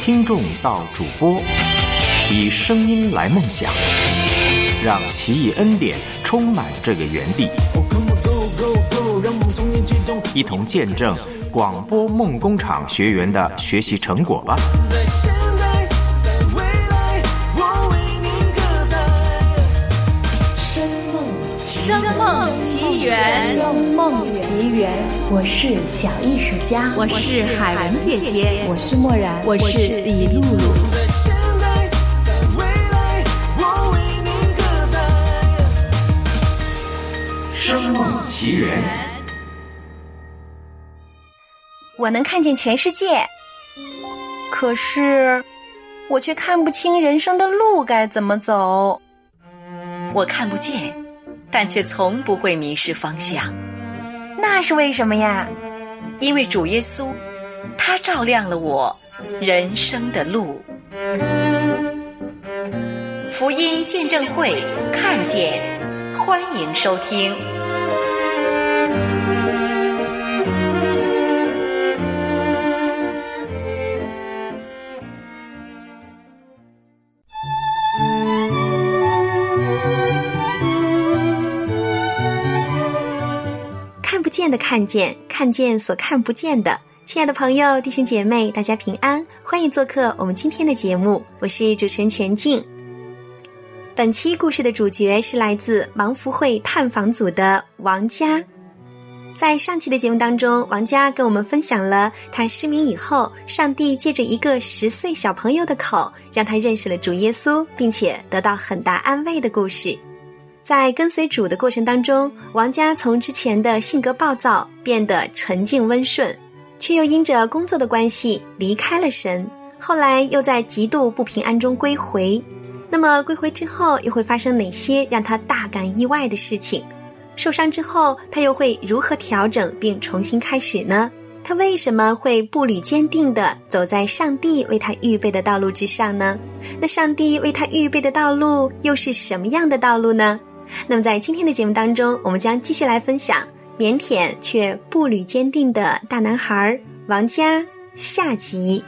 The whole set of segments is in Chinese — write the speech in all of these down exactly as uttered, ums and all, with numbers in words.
听众到主播，以声音来梦想，让奇异恩典充满这个园地，一同见证广播梦工厂学员的学习成果吧。 声梦奇缘， 声梦奇缘，我是小艺术家， 我是海文姐姐， 我是默然， 我是李露露。 声梦奇缘， 我能看见全世界，可是我却看不清人生的路该怎么走。 我看不见，但却从不会迷失方向。 那是为什么呀？ 因为主耶稣，他照亮了我人生的路。福音见证会，看见，欢迎收听。 看不见的看见，看见所看不见的。亲爱的朋友，弟兄姐妹，大家平安，欢迎做客我们今天的节目，我是主持人全静。本期故事的主角是来自王福会探访组的王佳。在上期的节目当中，王佳跟我们分享了他失明以后，上帝借着一个十岁小朋友的口，让他认识了主耶稣，并且得到很大安慰的故事。在跟随主的过程当中，王佳从之前的性格暴躁变得沉静温顺，却又因着工作的关系离开了神，后来又在极度不平安中归回。那么归回之后又会发生哪些让他大感意外的事情？受伤之后他又会如何调整并重新开始呢？他为什么会步履坚定地走在上帝为他预备的道路之上呢？那上帝为他预备的道路又是什么样的道路呢？那么在今天的节目当中，我们将继续来分享腼腆却步履坚定的大男孩王佳下集。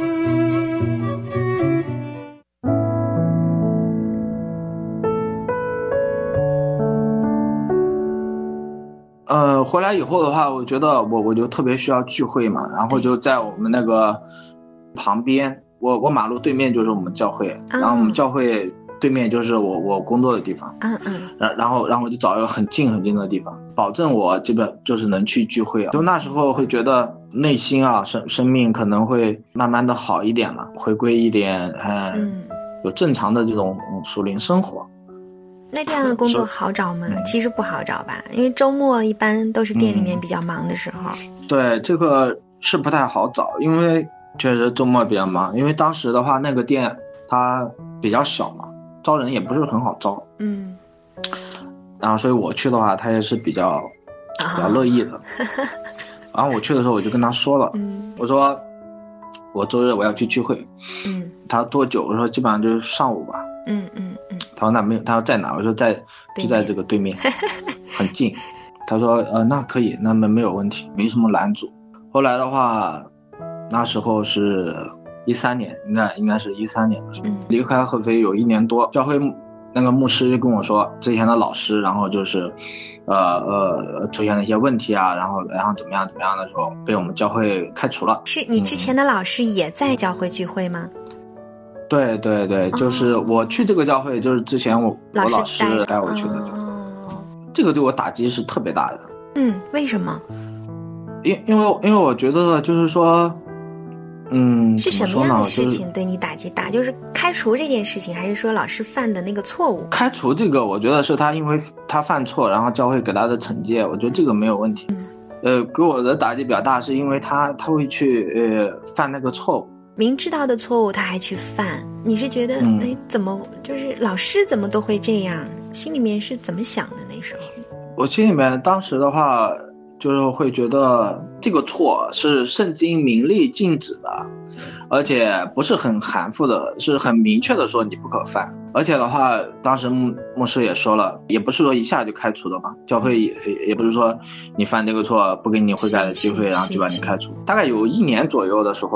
呃，回来以后的话，我觉得我我就特别需要聚会嘛，然后就在我们那个旁边，我我马路对面就是我们教会， 嗯、 然后我们教会对面就是我我工作的地方， 嗯嗯， 然然后然后我就找一个很近很近的地方，保证我基本就是能去聚会啊。就那时候会觉得内心啊生生命可能会慢慢的好一点了，回归一点呃、嗯、有正常的这种属灵生活。 那这样的工作好找吗？其实不好找吧，因为周末一般都是店里面比较忙的时候。 嗯、对，这个是不太好找，因为确实周末比较忙，因为当时的话那个店它比较小嘛，招人也不是很好招。 嗯， 然后所以我去的话他也是比较比较乐意的。然后我去的时候我就跟他说了， 嗯、 我说我周日我要去聚会。 嗯， 他多久？我说基本上就是上午吧。 嗯嗯嗯， 他说那没有，他说在哪？我说在就在这个对面，很近。他说呃那可以，那么没有问题，没什么拦阻。后来的话，那时候是一三年，应该应该是一三年的时候， 嗯、 离开合肥有一年多，教会那个牧师就跟我说，之前的老师，然后就是呃呃出现了一些问题啊，然后然后怎么样怎么样的时候，被我们教会开除了。 是你之前的老师也在教会聚会吗？ 嗯对对对，就是我去这个教会，就是之前我老师我老师带我去的， 哦， 这个对我打击是特别大的。 嗯，为什么？ 因因为因为我觉得就是说，嗯， 是什么样的事情对你打击大？就是开除这件事情，还是说老师犯的那个错误？ 开除这个，我觉得是他因为他犯错，然后教会给他的惩戒，我觉得这个没有问题。 嗯、 呃，给我的打击比较大，是因为他他会去呃犯那个错误。 明知道的错误他还去犯，你是觉得哎、嗯，怎么就是老师怎么都会这样？心里面是怎么想的那时候？ 我心里面当时的话就是会觉得这个错是圣经明令禁止的，而且不是很含糊的，是很明确的说你不可犯。而且的话当时牧牧师也说了，也不是说一下就开除的嘛，教会也也不是说你犯这个错不给你悔改的机会然后就把你开除。大概有一年左右的时候，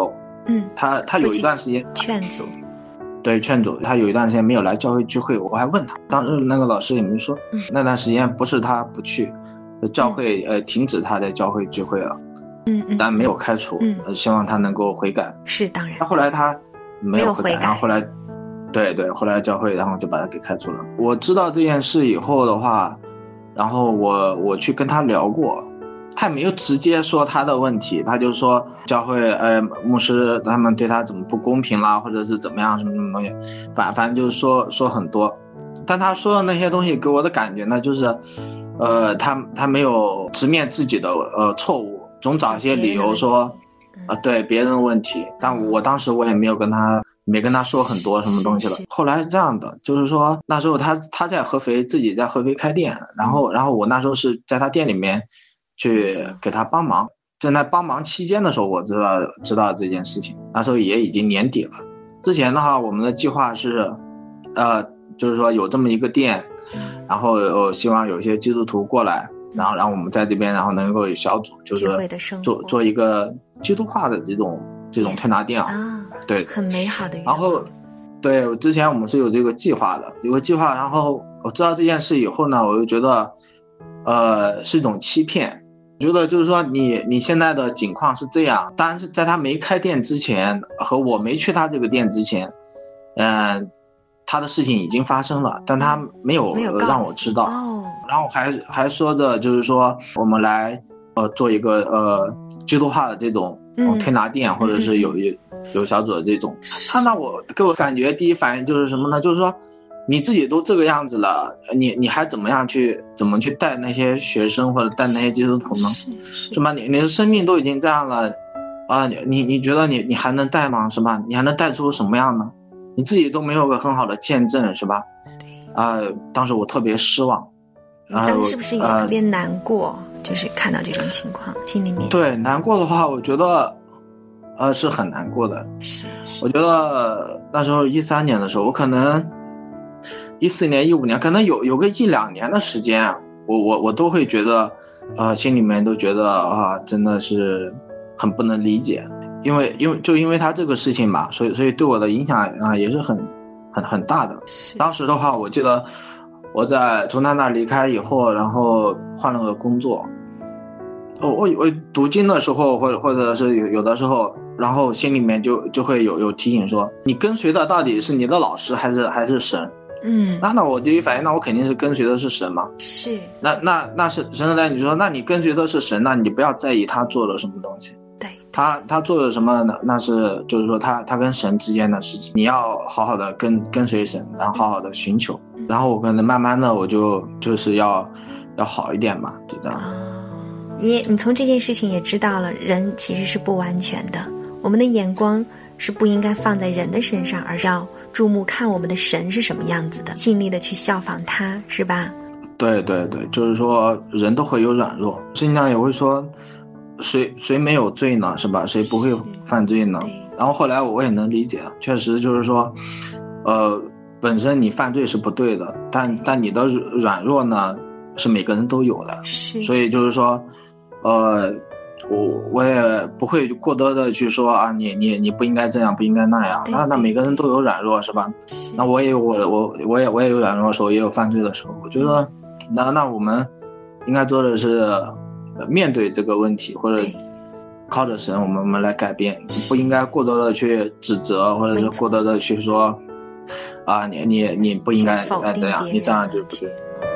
嗯， 他他有一段时间劝阻， 对劝阻，他有一段时间没有来教会聚会，我还问他，当时那个老师也没说， 嗯、 那段时间不是他不去，教会、嗯、呃停止他在教会聚会了， 嗯嗯， 但没有开除， 嗯呃、希望他能够悔改。 是当然。 他后来他没有悔改， 没有悔改然后后来，对对，后来教会然后就把他给开除了。我知道这件事以后的话，然后我我去跟他聊过。他没有直接说他的问题，他就说教会呃牧师他们对他怎么不公平啦，或者是怎么样什么什么东西，反反正就是说说很多。但他说的那些东西给我的感觉呢，就是呃他他没有直面自己的呃错误，总找一些理由说啊、呃、对别人的问题。但我当时我也没有跟他没跟他说很多什么东西了。后来是这样的，就是说那时候他他在合肥自己在合肥开店，然后然后我那时候是在他店里面去给他帮忙，在那帮忙期间的时候，我知道知道这件事情。那时候也已经年底了。之前的话，我们的计划是，呃，就是说有这么一个店，然后我希望有一些基督徒过来，然后然后我们在这边，然后能够有小组，就是做做一个基督化的这种这种推拿店啊，对， 很美好的愿望。 然后，对，之前我们是有这个计划的，有个计划。然后我知道这件事以后呢，我就觉得，呃，是一种欺骗。觉得就是说你你现在的境况是这样，当然是在他没开店之前和我没去他这个店之前，嗯、呃，他的事情已经发生了，但他没有让我知道。 哦、 然后还还说的就是说我们来呃做一个呃基督化的这种、呃、推拿店、嗯、或者是有有有小组的这种。他那我给我感觉第一反应就是什么呢？就是说你自己都这个样子了，你你还怎么样去怎么去带那些学生或者带那些基督徒呢？是是，是吧？你你的生命都已经这样了啊，你你你觉得你你还能带吗？是吧？你还能带出什么样呢？你自己都没有个很好的见证，是吧？啊、呃，当时我特别失望。 当时是不是也特别难过？呃、就是看到这种情况，心里面。 对，难过的话，我觉得，呃，是很难过的。 是是。 我觉得那时候一三年的时候，我可能。一四年、一五年，可能有有个一两年的时间，我我我都会觉得，呃，心里面都觉得啊，真的是很不能理解，因为因为就因为他这个事情吧，所以所以对我的影响啊也是很很很大的。当时的话，我记得我在从他那离开以后，然后换了个工作，我我我读经的时候，或者或者是有有的时候。然后心里面就就会有有提醒说，你跟随的到底是你的老师还是还是神？ 嗯， 那那我第一反应，那我肯定是跟随的是神嘛。 是。那那那是神的带你说，那你跟随的是神，那你不要在意他做了什么东西。 对。 他他做了什么呢？那是就是说他他跟神之间的事情，你要好好的跟跟随神，然后好好的寻求。嗯、然后我可能慢慢的我就就是要要好一点嘛，就这样。 你你从这件事情也知道了，人其实是不完全的。我们的眼光是不应该放在人的身上，而要注目看我们的神是什么样子的，尽力的去效仿他，是吧？ 对对对，就是说人都会有软弱，圣经上也会说谁谁没有罪呢，是吧？谁不会犯罪呢？然后后来我也能理解，确实就是说呃，本身你犯罪是不对的，但但你的软弱呢是每个人都有的， 是， 所以就是说呃我我也不会过多的去说啊，你你你不应该这样，不应该那样。那那每个人都有软弱，是吧？那我也有我我我也我也有软弱的时候，也有犯罪的时候。我觉得，那那我们应该做的是面对这个问题，或者靠着神，我们我们来改变，不应该过多的去指责，或者是过多的去说啊，你你你不应该再这样，你这样就不对。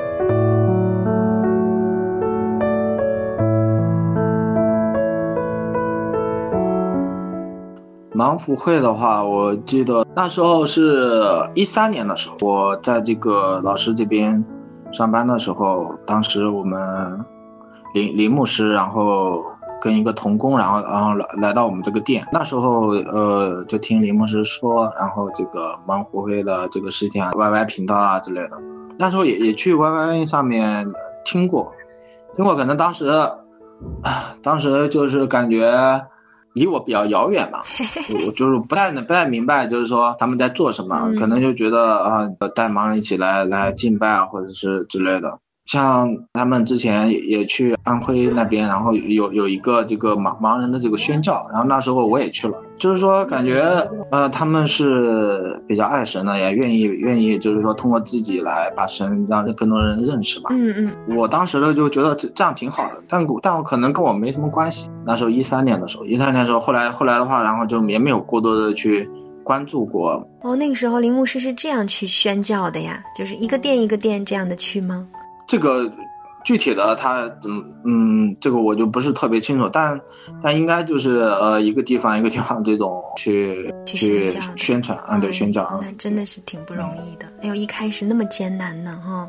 盲福会的话，我记得那时候是一三年的时候，我在这个老师这边上班的时候，当时我们林林牧师，然后跟一个同工，然后然后来来到我们这个店。那时候呃，就听林牧师说，然后这个盲福会的这个事情啊 ，Y Y 频道啊之类的。那时候也也去 Y Y 上面听过，听过，可能当时，当时就是感觉。离我比较遥远嘛，我就是不太不太明白，就是说他们在做什么，嗯、可能就觉得啊，带盲人一起来来敬拜啊，或者是之类的。 像他们之前也也去安徽那边，然后有有一个这个盲盲人的这个宣教，然后那时候我也去了，就是说感觉呃他们是比较爱神的，也愿意愿意就是说通过自己来把神让更多人认识吧。 嗯嗯， 我当时呢就觉得这样挺好的，但但我可能跟我没什么关系。那时候一三年的时候，一三年的时候，后来后来的话，然后就也没有过多的去关注过。 哦，那个时候林牧师是这样去宣教的呀，就是一个店一个店这样的去吗？ 这个具体的他嗯嗯，这个我就不是特别清楚，但但应该就是呃一个地方一个地方这种去去去宣传啊，对，宣教啊， 那真的是挺不容易的。哎呦，一开始那么艰难呢，哈。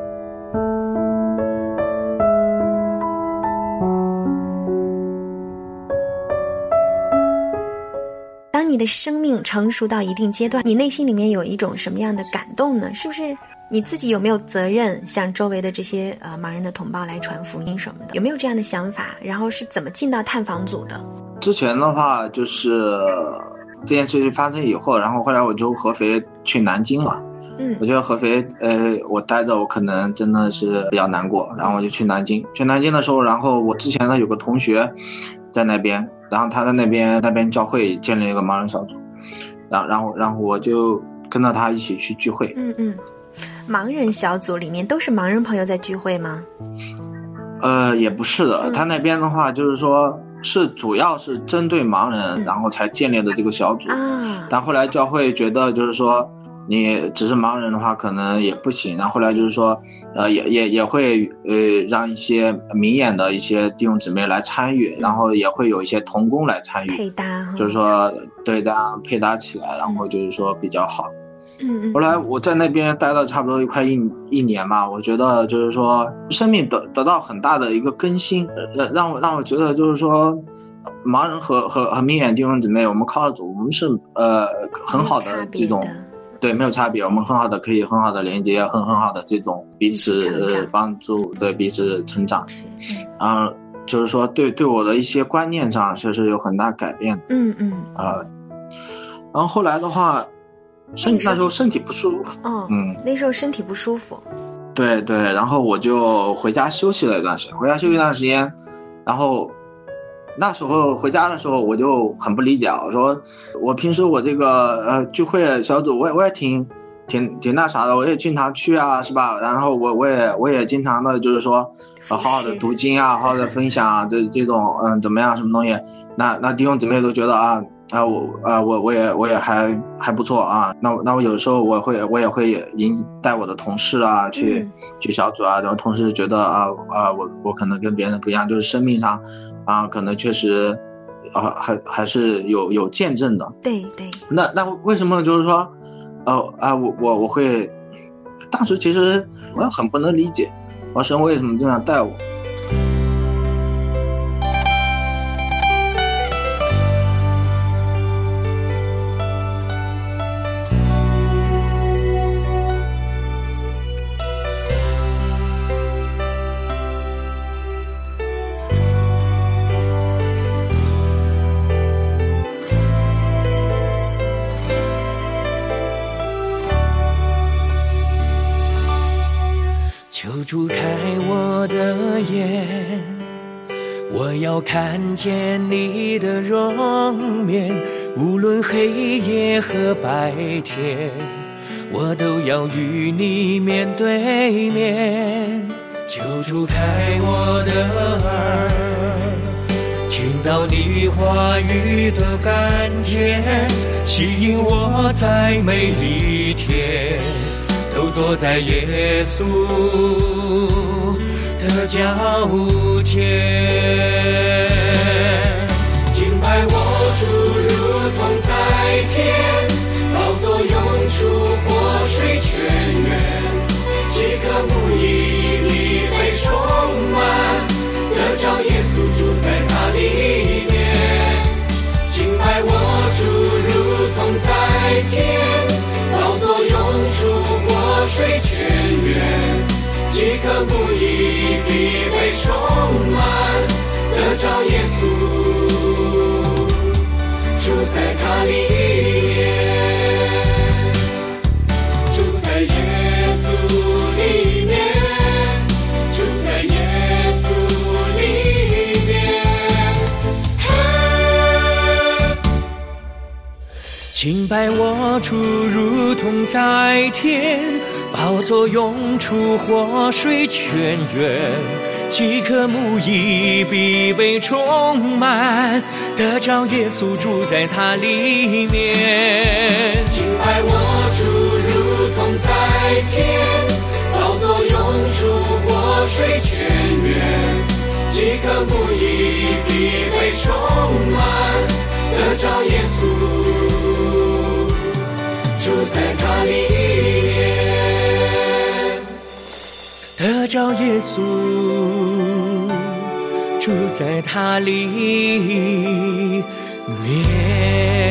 当你的生命成熟到一定阶段，你内心里面有一种什么样的感动呢？是不是你自己有没有责任向周围的这些呃盲人的同胞来传福音什么的？有没有这样的想法？然后是怎么进到探访组的？ 之前的话就是这件事情发生以后，然后后来我就合肥去南京了。嗯，我觉得合肥呃我待着我可能真的是比较难过，然后我就去南京。去南京的时候，然后我之前呢有个同学在那边，然后他在那边那边教会建立一个盲人小组，然后然后然后我就跟着他一起去聚会。 嗯嗯，盲人小组里面都是盲人朋友在聚会吗？ 呃，也不是的，嗯、他那边的话就是说是主要是针对盲人，嗯、然后才建立的这个小组。啊，但后来教会觉得就是说你只是盲人的话可能也不行，然后后来就是说呃也也也会呃让一些明眼的一些弟兄姊妹来参与，然后也会有一些同工来参与配搭， 就是说对这样配搭起来，然后就是说比较好。 嗯， 后来我在那边待了差不多快一一年吧，我觉得就是说生命得得到很大的一个更新，呃让我让我觉得就是说盲人和和和明眼弟兄姊妹我们靠主，我们是呃很好的这种。对，没有差别，我们很好的可以很好的连接，很很好的这种彼此帮助，对彼此成长。然后就是说对对我的一些观念上确实有很大改变。 嗯嗯。 呃，然后后来的话，身那时候身体不舒服。 哦。嗯。那时候身体不舒服。 对对，然后我就回家休息了一段时间，回家休息一段时间，然后。那时候回家的时候我就很不理解，我说我平时我这个呃聚会小组我也我也挺挺挺那啥的，我也经常去啊，是吧？然后我我也我也经常的就是说呃好好的读经啊，好好的分享啊，这这种嗯、呃、怎么样什么东西，那那弟兄姊妹都觉得啊啊我啊我我也我也还还不错啊，那那我有时候我会我也会引带我的同事啊去、嗯、去小组啊，然后同事觉得啊啊我我可能跟别人不一样，就是生命上。啊，可能确实，啊，还还是有有见证的。 对对。 那那为什么就是说，呃啊，我我我会，当时其实我很不能理解，我神为什么这样带我。 主开我的眼，我要看见你的容面，无论黑夜和白天，我都要与你面对面。求主开我的耳，听到你话语的甘甜，吸引我在每一天都坐在耶稣的脚前，敬拜我主如同在天，宝座涌出活水泉源，即刻不以力被充满，得着耶稣住在他里面。敬拜我主如同在天，宝座涌出活水泉源，即刻不以力被充满，得着耶稣住在他里面，住在耶稣里面， 敬拜我主如同在天，宝座涌出活水泉源，饥渴慕义必被充满，得着耶稣住在他里面。敬拜我主如同在天，宝座涌出活水泉源，饥渴慕义必被充满，得着耶稣住在他里面，得着耶稣住在他里面。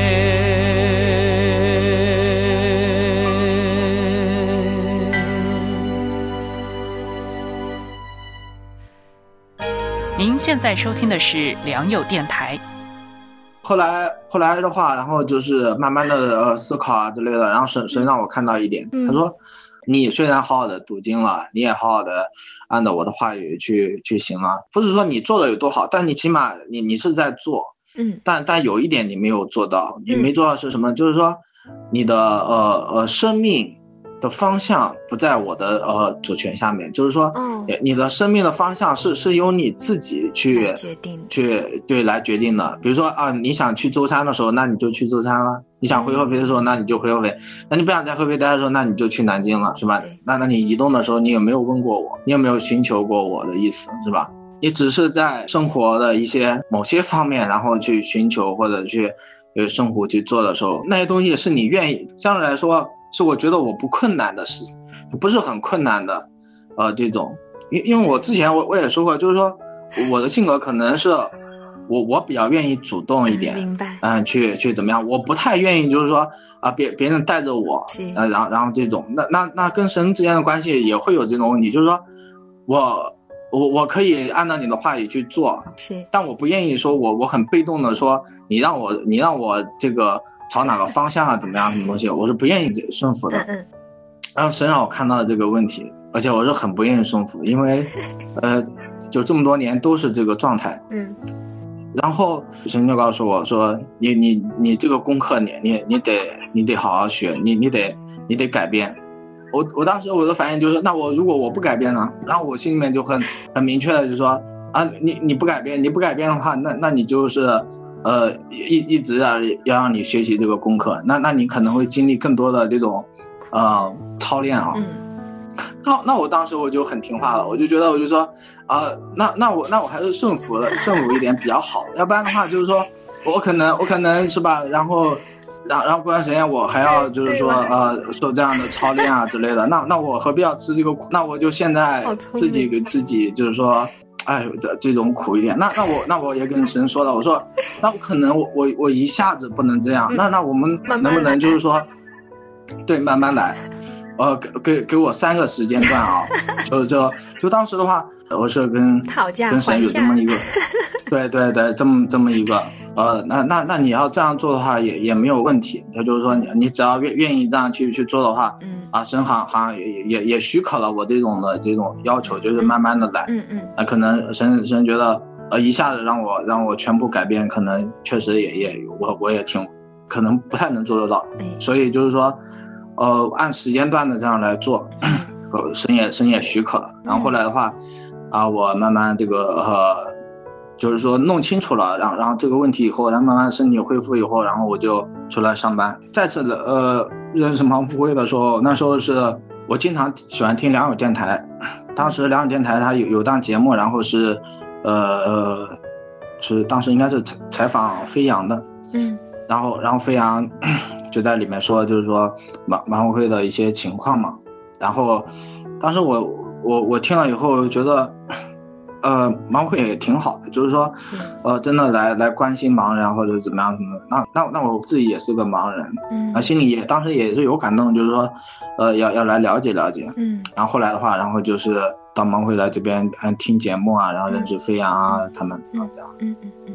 您现在收听的是良友电台。 后来后来的话，然后就是慢慢的呃思考啊之类的，然后神神让我看到一点，他说你虽然好好的读经了，你也好好的按照我的话语去去行了，不是说你做的有多好，但你起码你你是在做， 嗯，但但有一点你没有做到，你没做到是什么？嗯、就是说你的呃呃生命的方向不在我的呃主权下面，就是说，哦、你的生命的方向是是由你自己去决定， 去对来决定的。比如说啊，你想去舟山的时候，那你就去舟山了；你想回合肥的时候，那你就回合肥；那你不想在合肥待的时候，那你就去南京了，是吧？那那你移动的时候，你有没有问过我？你有没有寻求过我的意思，是吧？你只是在生活的一些某些方面，然后去寻求或者去呃生活去做的时候，那些东西是你愿意，相对来说。是我觉得我不困难的事，不是很困难的，呃，这种，因因为我之前我我也说过，就是说我的性格可能是我我比较愿意主动一点， 明白， 嗯、呃，去去怎么样，我不太愿意就是说啊、呃、别别人带着我，呃，然后然后这种，那那那跟神之间的关系也会有这种问题，就是说我我我可以按照你的话语去做， 是，但我不愿意说我我很被动的说你让我你让我这个。朝哪个方向啊？怎么样？什么东西？我是不愿意顺服的。 嗯嗯。 然后神让我看到了这个问题，而且我是很不愿意顺服，因为，呃，就这么多年都是这个状态。 嗯。 然后神就告诉我说：“你你你这个功课你你你得你得好好学，你你得你得改变。”我我当时我的反应就是，那我如果我不改变呢？然后我心里面就很很明确的就说：啊，你你不改变，你不改变的话，那那你就是。呃，一一直要要让你学习这个功课，那那你可能会经历更多的这种，呃，操练啊。 嗯。 那那我当时我就很听话了，我就觉得我就说，啊、呃，那那我那我还是顺服了，顺服一点比较好，要不然的话就是说，我可能我可能是吧，然后，然然后过段时间我还要就是说呃受这样的操练啊之类的，那那我何必要吃这个苦？那我就现在自己给自己就是说。哎，这这种苦一点，那那我那我也跟神说了，我说，那我可能我我我一下子不能这样，那那我们能不能就是说，对，慢慢来，呃，给给给我三个时间段啊，就就就当时的话，我是跟讨价跟神有这么一个，对对对，这么这么一个，呃，那那那你要这样做的话也也没有问题，他就是说你你只要愿愿意这样去去做的话，嗯。啊，神好好像也也也许可了我这种的这种要求，就是慢慢的来， 嗯嗯， 那、啊、可能神神觉得呃一下子让我让我全部改变，可能确实也也我我也挺可能不太能做得到，所以就是说，呃按时间段的这样来做，神也神也许可了，然后后来的话，啊我慢慢这个呃就是说弄清楚了，然后然后这个问题以后，然后慢慢身体恢复以后，然后我就出来上班，再次的呃。认识盲富贵的时候，那时候是我经常喜欢听良友电台，当时良友电台它有有档节目，然后是呃呃是当时应该是采采访飞扬的， 嗯， 然后然后飞扬就在里面说就是说盲盲富贵的一些情况嘛，然后当时我我我听了以后觉得呃盲会也挺好的，就是说呃真的来来关心盲人或者怎么样什么，那那那我自己也是个盲人， 嗯， 啊心里也当时也是有感动，就是说呃要要来了解了解， 嗯， 然后后来的话，然后就是到盲会来这边嗯听节目啊，然后认识飞扬啊、嗯、他们啊这样， 嗯嗯嗯。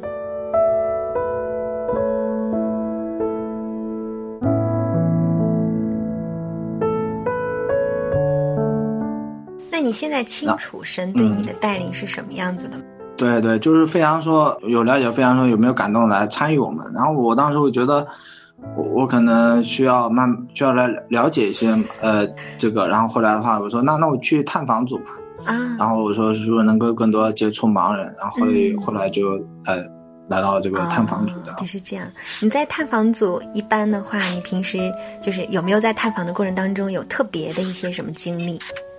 那你现在清楚神对你的带领是什么样子的吗？ 嗯、对对，就是飞扬说有了解，飞扬说有没有感动来参与我们，然后我当时会觉得我我可能需要慢需要来了解一些呃这个，然后后来的话我说那那我去探访组吧，啊，然后我说是不是能够更多接触盲人，然后后来、嗯、后来就呃来到这个探访组的、 哦。就是这样。你在探访组一般的话，你平时就是有没有在探访的过程当中有特别的一些什么经历？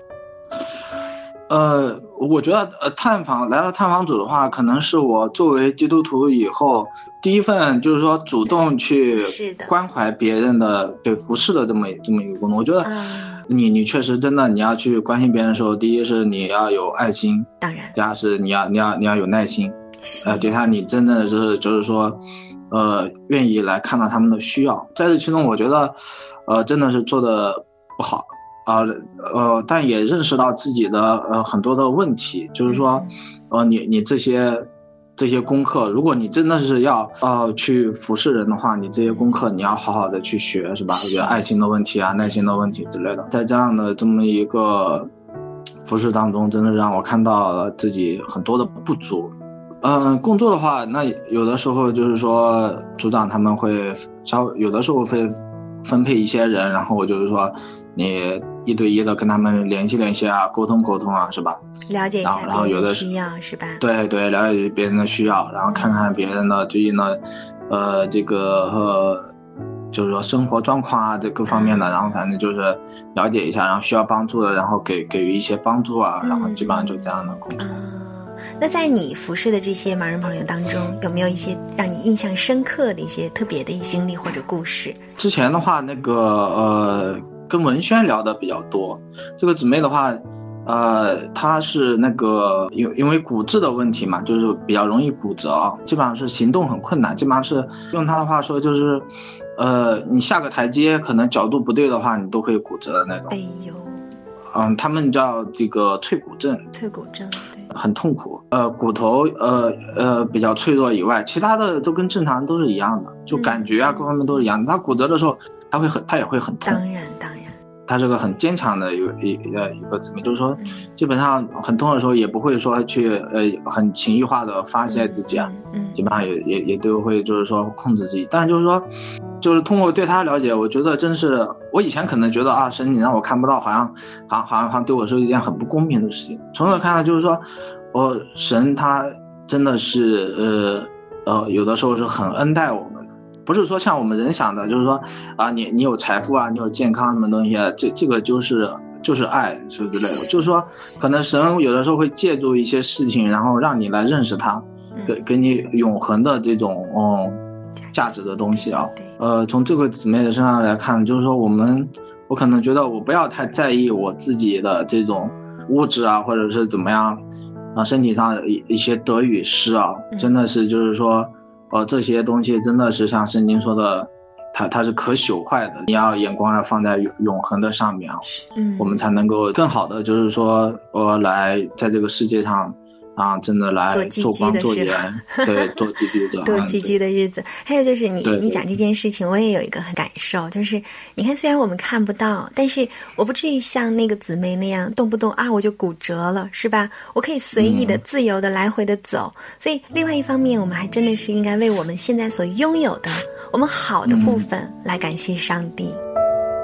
呃，我觉得呃，探访来到探访组的话，可能是我作为基督徒以后第一份就是说主动去关怀别人的对服侍的这么这么一个工作。我觉得你你确实真的你要去关心别人的时候，第一是你要有爱心， 当然， 第二是你要你要你要有耐心，呃，对他你真的是就是说呃愿意来看到他们的需要。在这其中，我觉得呃真的是做的不好。啊 呃, 呃，但也认识到自己的呃很多的问题，就是说，呃，你你这些这些功课，如果你真的是要呃去服侍人的话，你这些功课你要好好的去学，是吧？我觉得爱心的问题啊、耐心的问题之类的，在这样的这么一个服侍当中，真的让我看到了自己很多的不足。嗯、呃，工作的话，那有的时候就是说，组长他们会稍微有的时候会分配一些人，然后我就是说。你一对一的跟他们联系联系啊，沟通沟通啊，是吧？ 了解一下别人的需要，是吧？ 对对，了解别人的需要，然后看看别人的最近的，呃，这个呃，就是说生活状况啊，这各方面的，然后反正就是了解一下，然后需要帮助的，然后给给予一些帮助啊，然后基本上就这样的工作。 嗯，那在你服侍的这些盲人朋友当中，有没有一些让你印象深刻的一些特别的经历或者故事？ 之前的话，那个呃。跟文轩聊的比较多，这个姊妹的话，呃，她是那个因因为骨质的问题嘛，就是比较容易骨折，基本上是行动很困难，基本上是用她的话说就是，呃，你下个台阶可能角度不对的话，你都会骨折的那种。 哎呦， 嗯，他们叫这个脆骨症。 脆骨症，对， 很痛苦。呃，骨头呃呃比较脆弱以外，其他的都跟正常都是一样的，就感觉啊各方面都是一样的。他骨折的时候，他会很，他也会很痛。 当然，当然。 他是个很坚强的一个一呃一个姊妹，就是说，基本上很痛的时候也不会说去呃很情绪化的发泄自己啊，嗯，基本上也也也都会就是说控制自己。但就是说，就是通过对他了解，我觉得真是我以前可能觉得啊，神你让我看不到，好像好像好像好像对我是一件很不公平的事情。从这看到就是说，我神他真的是呃呃有的时候是很恩待我们。不是说像我们人想的，就是说啊，你你有财富啊，你有健康什么东西啊，这这个就是就是爱是之类的。就是说，可能神有的时候会借助一些事情，然后让你来认识他，给给你永恒的这种嗯价值的东西啊。呃，从这个姊妹的身上来看，就是说我们，我可能觉得我不要太在意我自己的这种物质啊，或者是怎么样啊，身体上一一些得与失啊，真的是就是说。呃，这些东西真的是像圣经说的，它它是可朽坏的，你要眼光要放在永恒的上面啊，嗯，我们才能够更好的就是说，呃，来在这个世界上啊，真的来做光做盐，对，做寄居的， 做寄居的日子。还有就是你你讲这件事情，我也有一个很感受，就是你看，虽然我们看不到，但是我不至于像那个姊妹那样，动不动啊我就骨折了，是吧？我可以随意的、嗯、自由的来回的走。所以，另外一方面，我们还真的是应该为我们现在所拥有的、我们好的部分来感谢上帝。嗯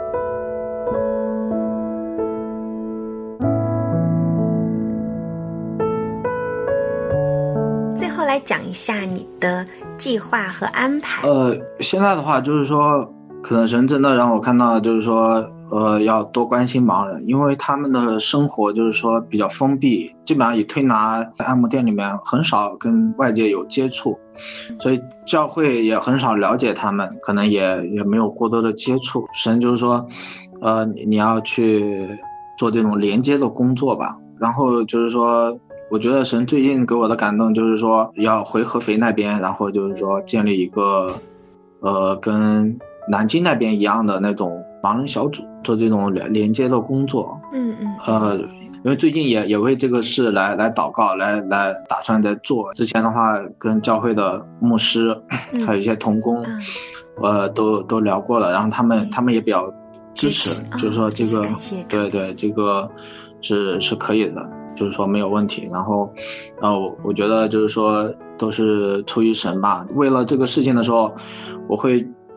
来讲一下你的计划和安排。 呃，现在的话就是说，可能神真的让我看到，就是说，呃，要多关心盲人，因为他们的生活就是说比较封闭，基本上以推拿按摩店里面很少跟外界有接触，所以教会也很少了解他们，可能也也没有过多的接触。神就是说，呃，你你要去做这种连接的工作吧，然后就是说。我觉得神最近给我的感动就是说要回合肥那边，然后就是说建立一个呃跟南京那边一样的那种盲人小组，做这种连接的工作。嗯嗯。呃，因为最近也也为这个事来来祷告，来来打算在做。之前的话跟教会的牧师、嗯、还有一些同工、嗯、呃都都聊过了，然后他们、嗯、他们也比较支持，嗯、就是说这个、哦、对对这个是是可以的。就是说没有问题，然后，然后我觉得就是说都是出于神吧。为了这个事情的时候，我会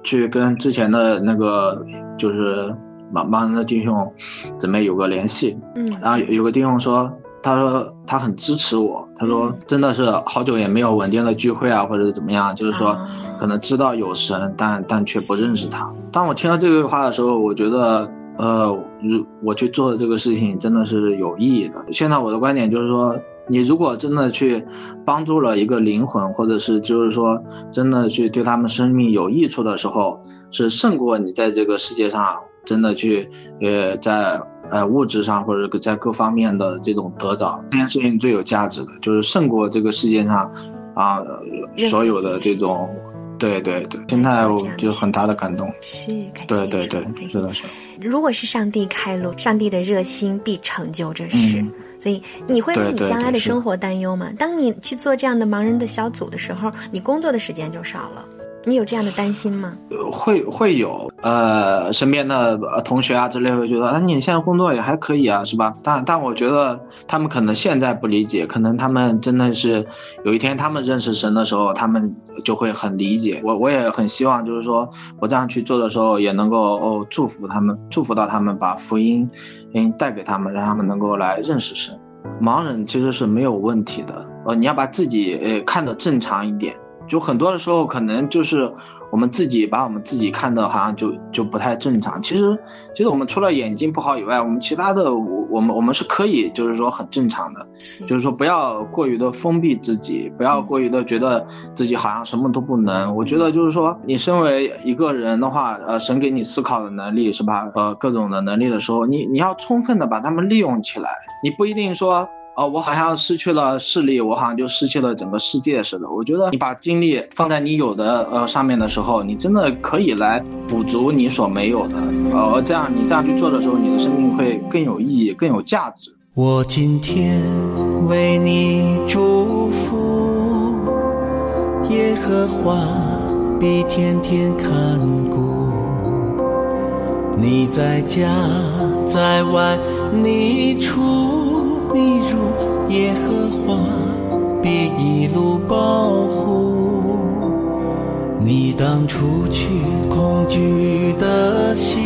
去跟之前的那个就是盲盲人的弟兄姊妹有个联系， 嗯， 然后有个弟兄说，他说他很支持我，他说真的是好久也没有稳定的聚会啊，或者怎么样，就是说可能知道有神，但但却不认识他。当我听到这个话的时候，我觉得呃，我去做的这个事情真的是有意义的。现在我的观点就是说，你如果真的去帮助了一个灵魂，或者是就是说真的去对他们生命有益处的时候，是胜过你在这个世界上真的去呃在呃物质上或者在各方面的这种得着，这件事情最有价值的，就是胜过这个世界上啊、呃、所有的这种。对对对，现在我就很大的感动。 是，感谢对对对，是的是。 如果是上帝开路，上帝的热心必成就这事。嗯，所以你会为你将来的生活担忧吗？当你去做这样的盲人的小组的时候，你工作的时间就少了，你有这样的担心吗？ 会会有，呃，身边的同学啊之类会觉得，啊，你现在工作也还可以啊，是吧？但但我觉得他们可能现在不理解，可能他们真的是有一天他们认识神的时候，他们就会很理解。我我也很希望，就是说我这样去做的时候，也能够哦祝福他们，祝福到他们，把福音嗯带给他们，让他们能够来认识神。盲人其实是没有问题的，呃，你要把自己呃看得正常一点。就很多的时候可能就是我们自己把我们自己看的好像就就不太正常，其实其实我们除了眼睛不好以外，我们其他的我我们我们是可以就是说很正常的，就是说不要过于的封闭自己，不要过于的觉得自己好像什么都不能。我觉得就是说你身为一个人的话，呃神给你思考的能力是吧，呃各种的能力的时候，你你要充分的把它们利用起来，你不一定说哦，我好像失去了视力，我好像就失去了整个世界似的。我觉得你把精力放在你有的呃上面的时候，你真的可以来补足你所没有的。呃，这样你这样去做的时候，你的生命会更有意义，更有价值。 我今天为你祝福，耶和华必天天看顾你，在家在外你出你入，耶和华必一路保护你，当除去恐惧的心，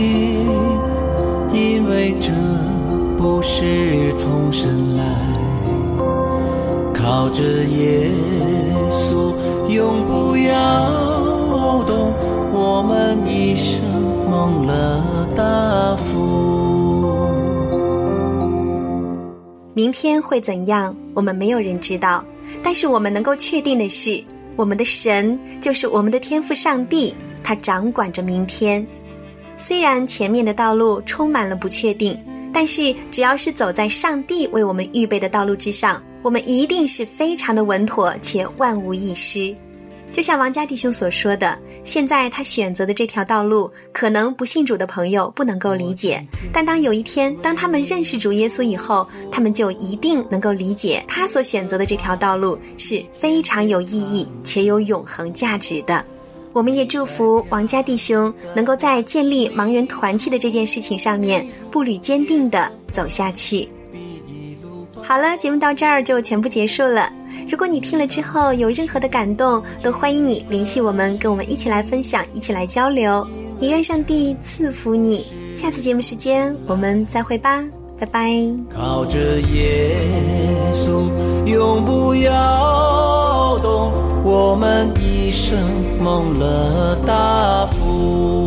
因为这不是从神来，靠着耶稣永不摇动，我们一生蒙了大福。 明天会怎样，我们没有人知道，但是我们能够确定的是，我们的神就是我们的天父上帝，他掌管着明天。虽然前面的道路充满了不确定，但是只要是走在上帝为我们预备的道路之上，我们一定是非常的稳妥且万无一失。就像王家弟兄所说的，现在他选择的这条道路，可能不信主的朋友不能够理解，但当有一天当他们认识主耶稣以后，他们就一定能够理解他所选择的这条道路是非常有意义且有永恒价值的。我们也祝福王家弟兄能够在建立盲人团契的这件事情上面步履坚定地走下去。好了，节目到这儿就全部结束了。如果你听了之后有任何的感动，都欢迎你联系我们，跟我们一起来分享，一起来交流。也愿上帝赐福你。下次节目时间我们再会吧，拜拜。 靠着耶稣永不摇动，我们一生蒙了大福。